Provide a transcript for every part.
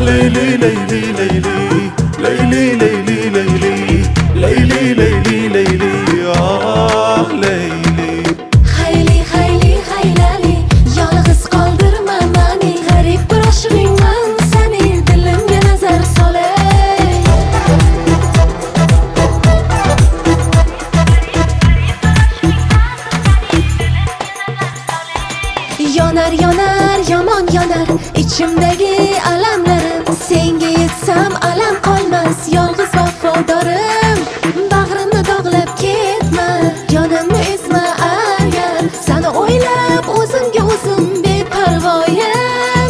ليلي ليلي ليلي ليلي ليلي ليلي ليلي ليلي ليلي ليلي Xayli xayli xaylali yolg'iz qoldirma mani g'arib bir oshig'ingman seni dilimga nazar solay Yonar yonar yomon yonar ichimdagi alamlarim senga yetsam alam qolmas yolg'iz vafodorim bag'rimni dog'lab ketma yonimni ezma agar seni o'ylab o'zimga o'zim beparvoyim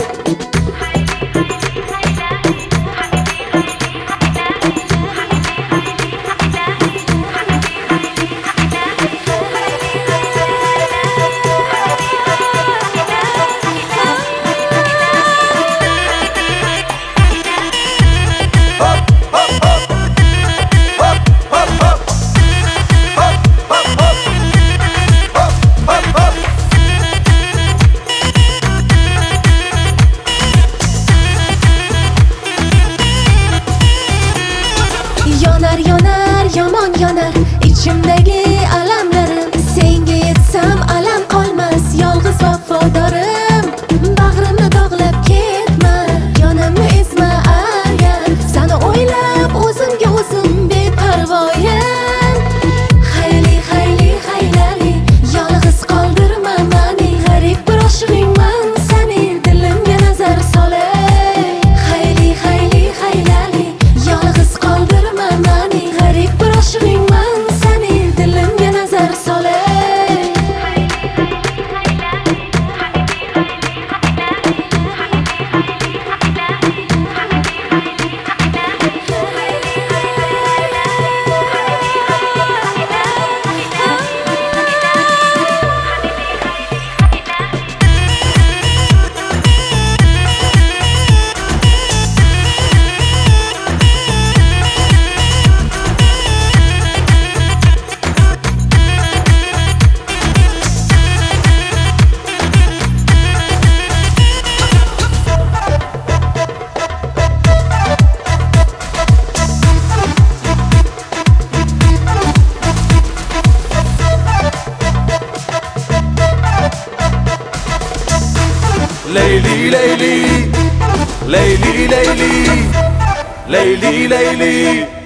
Yonar yonar yomon yonar ichimdagi alamlarim senga yetsam alam qolmas yolg'iz vafodorim bag'rimni dog'lab ketma yonimni ezma agar seni o'ylab o'zimga o'zim beparvoyim Xayli xayli xaylali yolg'iz qoldirma mani g'arib bir oshig'ingman seni dilimga nazar solay Xayli xayli xaylali yolg'iz qoldirma mani g'arib bir oshig'ingman seni dilimga nazar solay ليلي ليلي ليلي ليلي ليلي ليلي